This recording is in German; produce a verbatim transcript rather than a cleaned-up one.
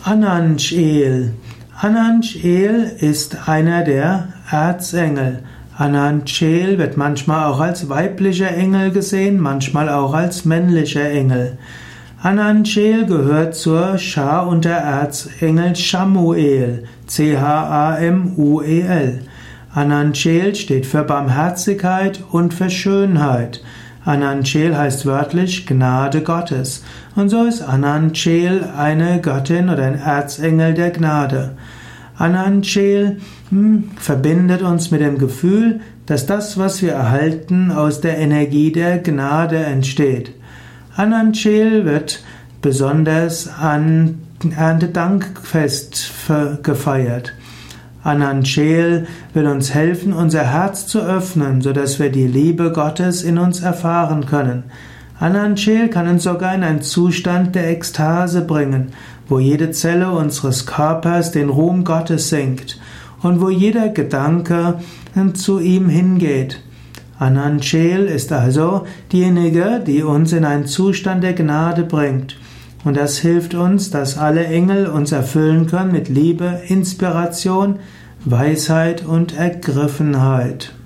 Ananchel. Ananchel ist einer der Erzengel. Ananchel wird manchmal auch als weiblicher Engel gesehen, manchmal auch als männlicher Engel. Ananchel gehört zur Schar unter Erzengel Chamuel, C H A M U E L. Ananchel steht für Barmherzigkeit und für Schönheit. Ananchel heißt wörtlich Gnade Gottes. Und so ist Ananchel eine Göttin oder ein Erzengel der Gnade. Ananchel hm, verbindet uns mit dem Gefühl, dass das, was wir erhalten, aus der Energie der Gnade entsteht. Ananchel wird besonders an Erntedankfest gefeiert. Ananchel will uns helfen, unser Herz zu öffnen, sodass wir die Liebe Gottes in uns erfahren können. Ananchel kann uns sogar in einen Zustand der Ekstase bringen, wo jede Zelle unseres Körpers den Ruhm Gottes singt und wo jeder Gedanke zu ihm hingeht. Ananchel ist also diejenige, die uns in einen Zustand der Gnade bringt. Und das hilft uns, dass alle Engel uns erfüllen können mit Liebe, Inspiration, Weisheit und Ergriffenheit.